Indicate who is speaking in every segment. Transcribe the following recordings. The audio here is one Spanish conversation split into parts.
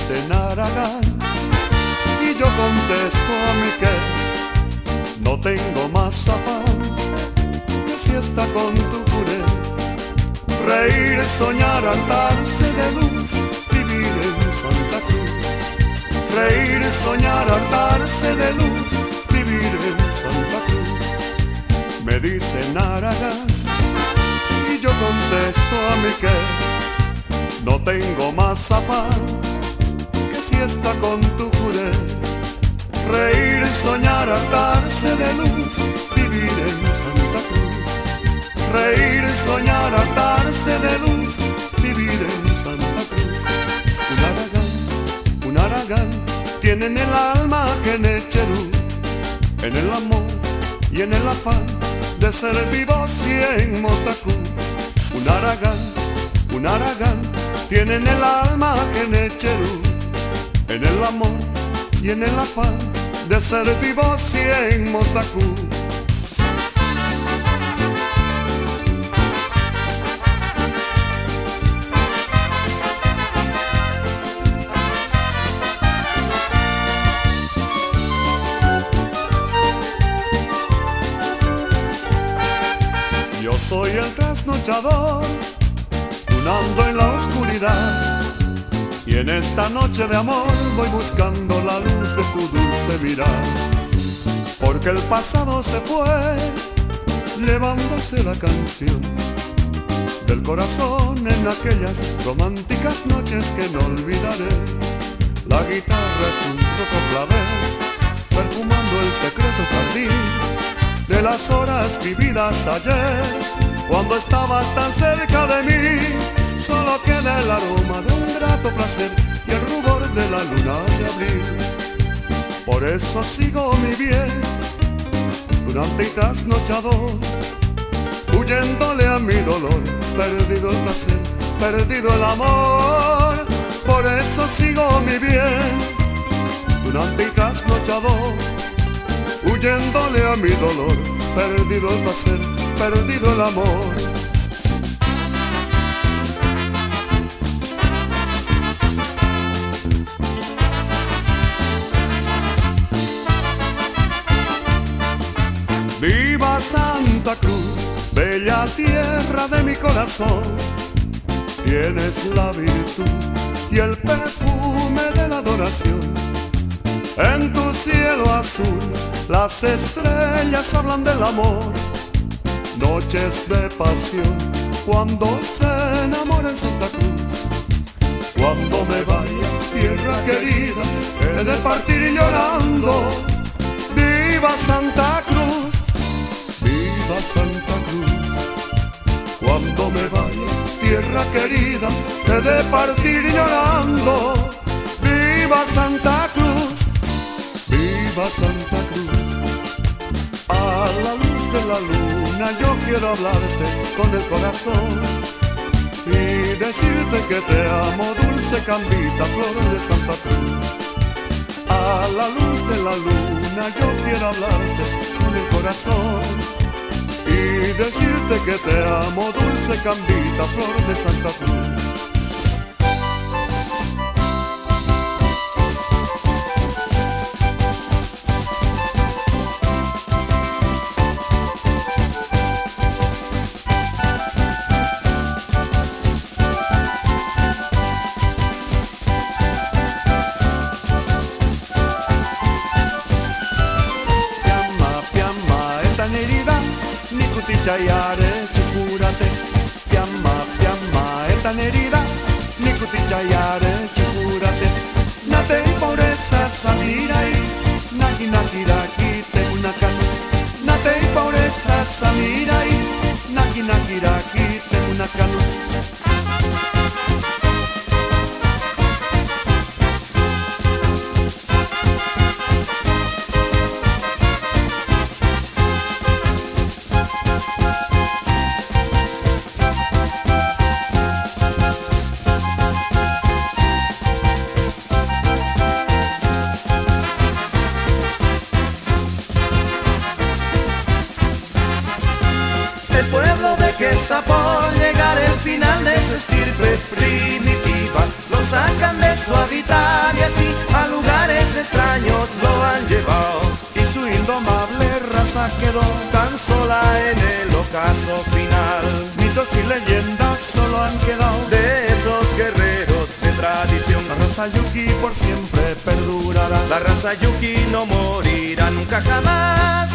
Speaker 1: dicen Aragán, y yo contesto a mí que no tengo más afán que si está con tu puré. Reír, soñar, hartarse de luz, vivir en Santa Cruz. Reír, soñar, hartarse de luz, vivir en Santa Cruz. Me dicen Aragán, y yo contesto a mí que no tengo más afán que si está con tu juré. Reír, soñar, hartarse de luz, vivir en Santa Cruz. Reír, soñar, hartarse de luz, vivir en Santa Cruz. Un Aragán tiene en el alma que Necherú, en el amor y en el afán de ser vivos y en Motacú. Un Aragán tiene en el alma que Necherú, en el amor y en el afán de ser vivos y en Motacú. Yo soy el trasnochador, tunando en la oscuridad, y en esta noche de amor voy buscando la luz de tu dulce mirar. Porque el pasado se fue, llevándose la canción del corazón en aquellas románticas noches que no olvidaré. La guitarra es un rojo clavel, perfumando el secreto jardín de las horas vividas ayer, cuando estabas tan cerca de mí. Solo queda el aroma de un grato placer y el rubor de la luna de abril. Por eso sigo mi bien, durante y trasnochador, huyéndole a mi dolor, perdido el placer, perdido el amor. Por eso sigo mi bien, durante y trasnochador, huyéndole a mi dolor, perdido el placer, perdido el amor. Viva Santa Cruz, bella tierra de mi corazón. Tienes la virtud y el perfume de la adoración. En tu cielo azul las estrellas hablan del amor. Noches de pasión cuando se enamora en Santa Cruz. Cuando me vaya, tierra querida, he de partir llorando. Viva Santa Cruz, viva Santa Cruz. Cuando me vaya, tierra querida, he de partir llorando. Viva Santa Cruz, viva Santa Cruz. A la luz de la luna yo quiero hablarte con el corazón y decirte que te amo, dulce Cambita, flor de Santa Cruz. A la luz de la luna yo quiero hablarte con el corazón y decirte que te amo, dulce Cambita, flor de Santa Cruz. Chayare chukurate, piamma etan herida, nikuti chayare chukurate. Nate por esa samira y naki raki te unakan. Nate por esa samira y naki raki te unakan.
Speaker 2: El pueblo de que está por llegar el final de su estirpe primitiva, lo sacan de su hábitat. Córdoba quedó tan sola en el ocaso final.
Speaker 1: Mitos y leyendas solo han quedado
Speaker 2: de esos guerreros de tradición.
Speaker 1: La raza Yuki por siempre perdurará.
Speaker 2: La raza Yuki no morirá nunca jamás.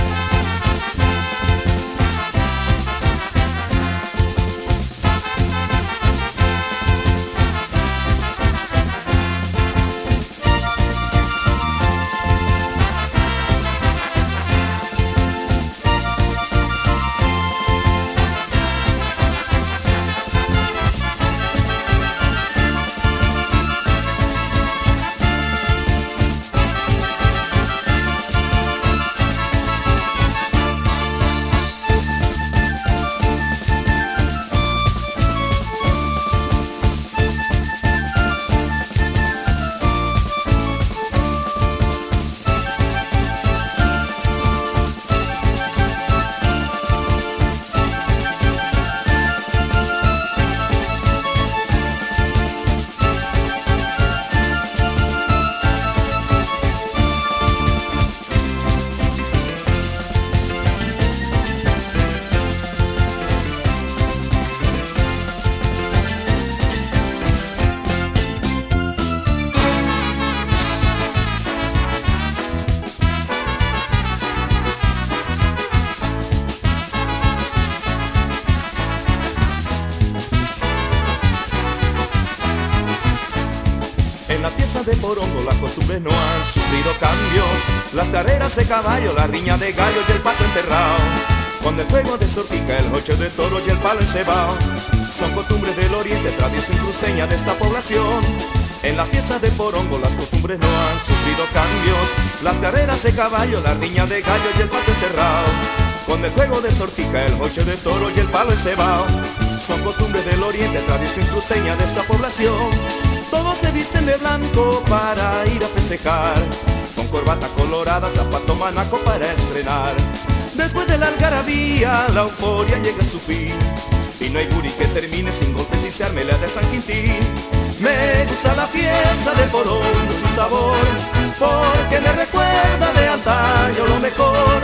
Speaker 2: En la pieza de Porongo las costumbres no han sufrido cambios. Las carreras de caballo, la riña de gallo y el pato enterrado. Con el juego de sortica, el jocho de toro y el palo encebado. Son costumbres del oriente, tradición cruceña de esta población. En la pieza de Porongo las costumbres no han sufrido cambios. Las carreras de caballo, la riña de gallo y el pato enterrado. Con el juego de sortica, el jocho de toro y el palo encebado. Son costumbres del oriente, tradición cruceña de esta población. Todos se visten de blanco para ir a festejar, con corbata colorada, zapato manaco para estrenar. Después de la algarabía, la euforia llega a su fin, y no hay guri que termine sin golpes y se arme la de San Quintín. Me gusta la fiesta de Porongo, su sabor, porque me recuerda de antaño lo mejor,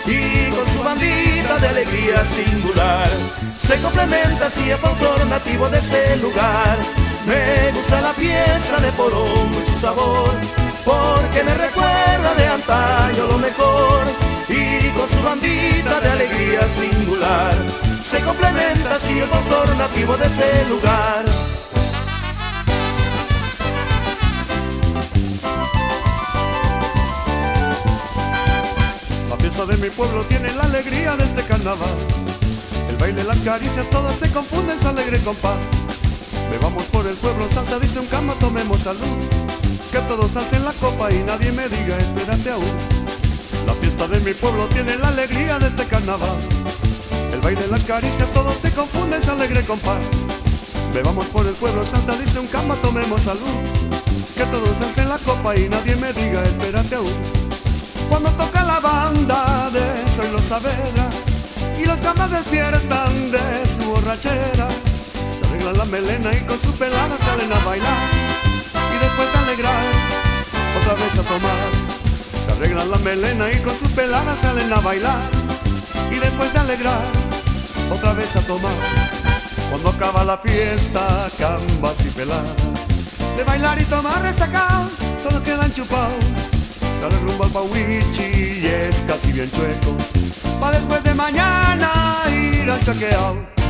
Speaker 2: y con su bandita de alegría singular, se complementa así el folclor nativo de ese lugar. Me gusta la fiesta de Porongo y su sabor, porque me recuerda de antaño lo mejor, y con su bandita de alegría singular, se complementa así el folclor nativo de ese lugar.
Speaker 1: La fiesta de mi pueblo tiene la alegría de este carnaval. El baile, las caricias, todas se confunden, se alegre compás. Bebamos por el pueblo, salta, dice un cama, tomemos salud. Que todos alcen la copa y nadie me diga, espérate aún. La fiesta de mi pueblo tiene la alegría de este carnaval. El baile, las caricias, todos se confunden, se alegre compás. Bebamos por el pueblo, salta, dice un cama, tomemos salud. Que todos alcen la copa y nadie me diga, espérate aún. Cuando toca la banda de Zoilo Saavedra y los camas despiertan de su borrachera, se arreglan la melena y con su pelada salen a bailar, y después de alegrar, otra vez a tomar. Se arreglan la melena y con su pelada salen a bailar, y después de alegrar, otra vez a tomar. Cuando acaba la fiesta, cambas y peladas, de bailar y tomar resacao, todos quedan chupados. Sale rumbo al Pauichi y es casi bien chuecos, pa' después de mañana ir al chaqueao.